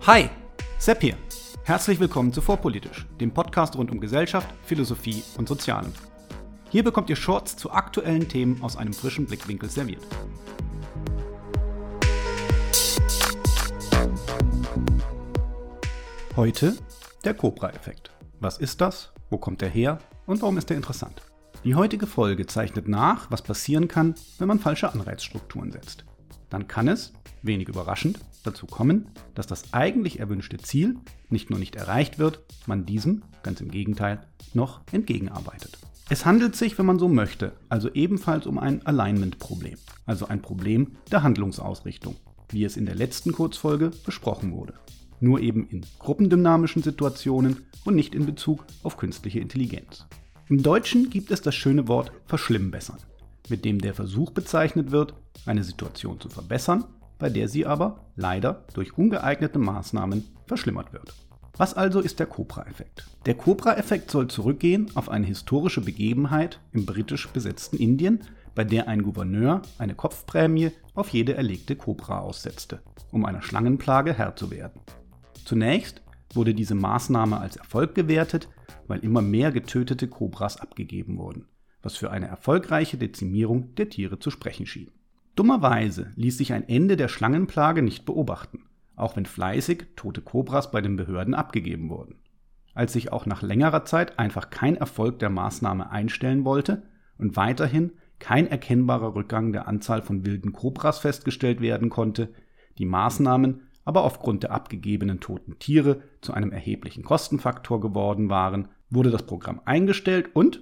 Hi, Sepp hier. Herzlich willkommen zu Vorpolitisch, dem Podcast rund um Gesellschaft, Philosophie und Sozialem. Hier bekommt ihr Shorts zu aktuellen Themen aus einem frischen Blickwinkel serviert. Heute der Cobra-Effekt. Was ist das? Wo kommt er her? Und warum ist er interessant? Die heutige Folge zeichnet nach, was passieren kann, wenn man falsche Anreizstrukturen setzt. Dann kann es, wenig überraschend, dazu kommen, dass das eigentlich erwünschte Ziel nicht nur nicht erreicht wird, man diesem, ganz im Gegenteil, noch entgegenarbeitet. Es handelt sich, wenn man so möchte, also ebenfalls um ein Alignment-Problem, also ein Problem der Handlungsausrichtung, wie es in der letzten Kurzfolge besprochen wurde. Nur eben in gruppendynamischen Situationen und nicht in Bezug auf künstliche Intelligenz. Im Deutschen gibt es das schöne Wort verschlimmbessern, mit dem der Versuch bezeichnet wird, eine Situation zu verbessern, bei der sie aber leider durch ungeeignete Maßnahmen verschlimmert wird. Was also ist der Cobra-Effekt? Der Cobra-Effekt soll zurückgehen auf eine historische Begebenheit im britisch besetzten Indien, bei der ein Gouverneur eine Kopfprämie auf jede erlegte Kobra aussetzte, um einer Schlangenplage Herr zu werden. Zunächst wurde diese Maßnahme als Erfolg gewertet, weil immer mehr getötete Kobras abgegeben wurden, was für eine erfolgreiche Dezimierung der Tiere zu sprechen schien. Dummerweise ließ sich ein Ende der Schlangenplage nicht beobachten, auch wenn fleißig tote Kobras bei den Behörden abgegeben wurden. Als sich auch nach längerer Zeit einfach kein Erfolg der Maßnahme einstellen wollte und weiterhin kein erkennbarer Rückgang der Anzahl von wilden Kobras festgestellt werden konnte, die Maßnahmen aber aufgrund der abgegebenen toten Tiere zu einem erheblichen Kostenfaktor geworden waren, wurde das Programm eingestellt und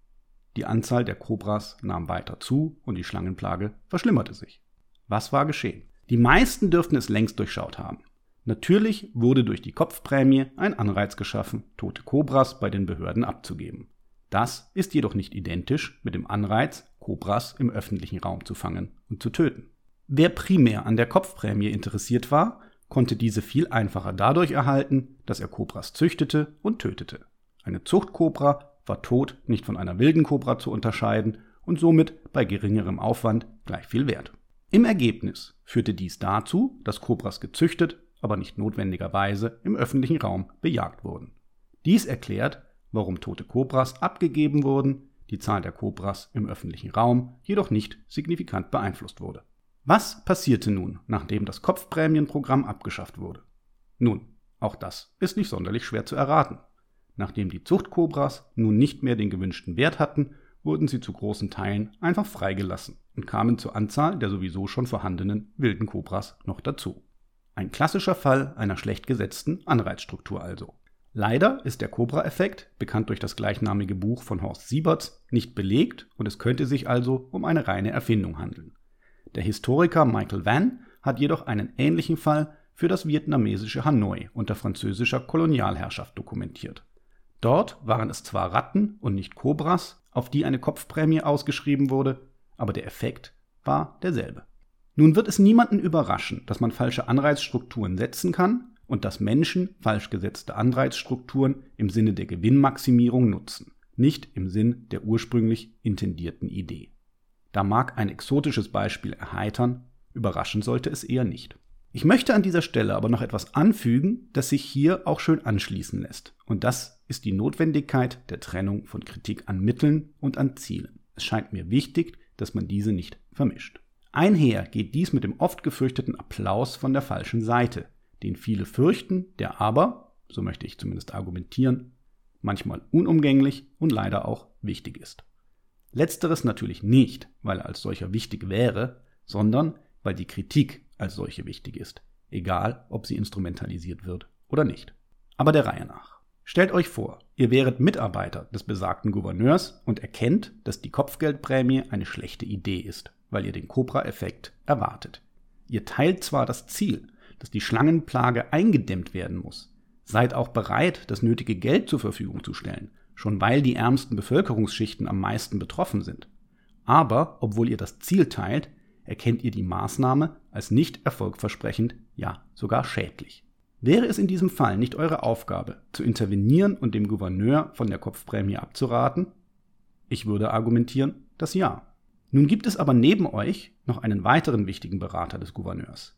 die Anzahl der Kobras nahm weiter zu und die Schlangenplage verschlimmerte sich. Was war geschehen? Die meisten dürften es längst durchschaut haben. Natürlich wurde durch die Kopfprämie ein Anreiz geschaffen, tote Kobras bei den Behörden abzugeben. Das ist jedoch nicht identisch mit dem Anreiz, Kobras im öffentlichen Raum zu fangen und zu töten. Wer primär an der Kopfprämie interessiert war, konnte diese viel einfacher dadurch erhalten, dass er Kobras züchtete und tötete. Eine Zuchtkobra war tot nicht von einer wilden Kobra zu unterscheiden und somit bei geringerem Aufwand gleich viel wert. Im Ergebnis führte dies dazu, dass Kobras gezüchtet, aber nicht notwendigerweise im öffentlichen Raum bejagt wurden. Dies erklärt, warum tote Kobras abgegeben wurden, die Zahl der Kobras im öffentlichen Raum jedoch nicht signifikant beeinflusst wurde. Was passierte nun, nachdem das Kopfprämienprogramm abgeschafft wurde? Nun, auch das ist nicht sonderlich schwer zu erraten. Nachdem die Zuchtkobras nun nicht mehr den gewünschten Wert hatten, wurden sie zu großen Teilen einfach freigelassen und kamen zur Anzahl der sowieso schon vorhandenen wilden Kobras noch dazu. Ein klassischer Fall einer schlecht gesetzten Anreizstruktur also. Leider ist der Cobra-Effekt, bekannt durch das gleichnamige Buch von Horst Sieberts, nicht belegt und es könnte sich also um eine reine Erfindung handeln. Der Historiker Michael Vann hat jedoch einen ähnlichen Fall für das vietnamesische Hanoi unter französischer Kolonialherrschaft dokumentiert. Dort waren es zwar Ratten und nicht Kobras, auf die eine Kopfprämie ausgeschrieben wurde, aber der Effekt war derselbe. Nun wird es niemanden überraschen, dass man falsche Anreizstrukturen setzen kann und dass Menschen falsch gesetzte Anreizstrukturen im Sinne der Gewinnmaximierung nutzen, nicht im Sinn der ursprünglich intendierten Idee. Da mag ein exotisches Beispiel erheitern, überraschen sollte es eher nicht. Ich möchte an dieser Stelle aber noch etwas anfügen, das sich hier auch schön anschließen lässt. Und das ist die Notwendigkeit der Trennung von Kritik an Mitteln und an Zielen. Es scheint mir wichtig, dass man diese nicht vermischt. Einher geht dies mit dem oft gefürchteten Applaus von der falschen Seite, den viele fürchten, der aber, so möchte ich zumindest argumentieren, manchmal unumgänglich und leider auch wichtig ist. Letzteres natürlich nicht, weil er als solcher wichtig wäre, sondern weil die Kritik als solche wichtig ist, egal ob sie instrumentalisiert wird oder nicht. Aber der Reihe nach. Stellt euch vor, ihr wäret Mitarbeiter des besagten Gouverneurs und erkennt, dass die Kopfgeldprämie eine schlechte Idee ist, weil ihr den Cobra-Effekt erwartet. Ihr teilt zwar das Ziel, dass die Schlangenplage eingedämmt werden muss, seid auch bereit, das nötige Geld zur Verfügung zu stellen, schon weil die ärmsten Bevölkerungsschichten am meisten betroffen sind. Aber, obwohl ihr das Ziel teilt, erkennt ihr die Maßnahme als nicht erfolgversprechend, ja sogar schädlich. Wäre es in diesem Fall nicht eure Aufgabe, zu intervenieren und dem Gouverneur von der Kopfprämie abzuraten? Ich würde argumentieren, dass ja. Nun gibt es aber neben euch noch einen weiteren wichtigen Berater des Gouverneurs.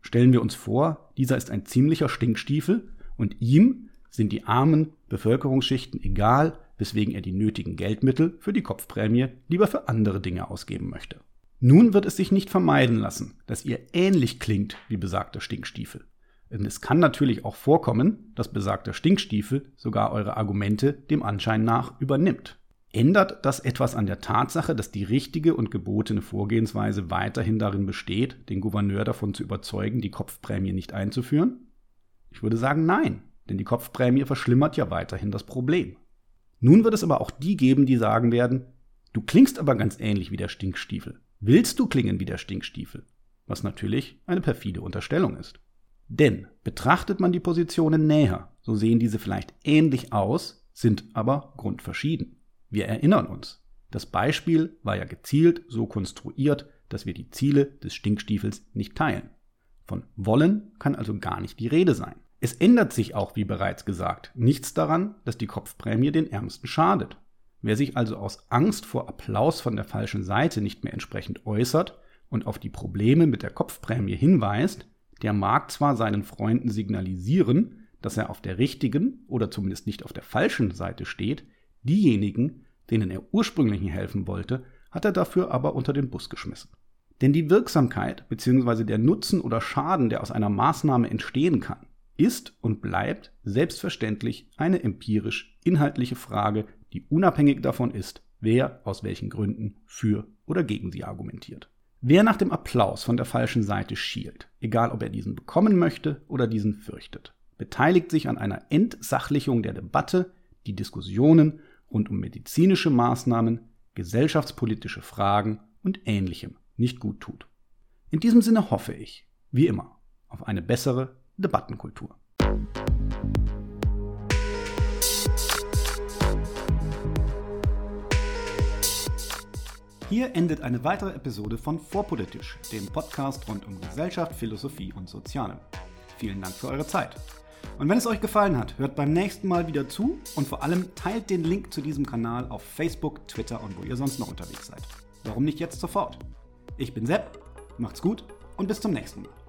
Stellen wir uns vor, dieser ist ein ziemlicher Stinkstiefel und ihm sind die armen Bevölkerungsschichten egal, weswegen er die nötigen Geldmittel für die Kopfprämie lieber für andere Dinge ausgeben möchte. Nun wird es sich nicht vermeiden lassen, dass ihr ähnlich klingt wie besagter Stinkstiefel. Denn es kann natürlich auch vorkommen, dass besagter Stinkstiefel sogar eure Argumente dem Anschein nach übernimmt. Ändert das etwas an der Tatsache, dass die richtige und gebotene Vorgehensweise weiterhin darin besteht, den Gouverneur davon zu überzeugen, die Kopfprämie nicht einzuführen? Ich würde sagen, nein, denn die Kopfprämie verschlimmert ja weiterhin das Problem. Nun wird es aber auch die geben, die sagen werden, du klingst aber ganz ähnlich wie der Stinkstiefel. Willst du klingen wie der Stinkstiefel? Was natürlich eine perfide Unterstellung ist. Denn betrachtet man die Positionen näher, so sehen diese vielleicht ähnlich aus, sind aber grundverschieden. Wir erinnern uns, das Beispiel war ja gezielt so konstruiert, dass wir die Ziele des Stinkstiefels nicht teilen. Von wollen kann also gar nicht die Rede sein. Es ändert sich auch, wie bereits gesagt, nichts daran, dass die Kopfprämie den Ärmsten schadet. Wer sich also aus Angst vor Applaus von der falschen Seite nicht mehr entsprechend äußert und auf die Probleme mit der Kopfprämie hinweist, der mag zwar seinen Freunden signalisieren, dass er auf der richtigen oder zumindest nicht auf der falschen Seite steht, diejenigen, denen er ursprünglich helfen wollte, hat er dafür aber unter den Bus geschmissen. Denn die Wirksamkeit bzw. der Nutzen oder Schaden, der aus einer Maßnahme entstehen kann, ist und bleibt selbstverständlich eine empirisch-inhaltliche Frage, die unabhängig davon ist, wer aus welchen Gründen für oder gegen sie argumentiert. Wer nach dem Applaus von der falschen Seite schielt, egal ob er diesen bekommen möchte oder diesen fürchtet, beteiligt sich an einer Entsachlichung der Debatte, die Diskussionen rund um medizinische Maßnahmen, gesellschaftspolitische Fragen und Ähnlichem nicht gut tut. In diesem Sinne hoffe ich, wie immer, auf eine bessere Debattenkultur. Hier endet eine weitere Episode von Vorpolitisch, dem Podcast rund um Gesellschaft, Philosophie und Soziale. Vielen Dank für eure Zeit. Und wenn es euch gefallen hat, hört beim nächsten Mal wieder zu und vor allem teilt den Link zu diesem Kanal auf Facebook, Twitter und wo ihr sonst noch unterwegs seid. Warum nicht jetzt sofort? Ich bin Sepp, macht's gut und bis zum nächsten Mal.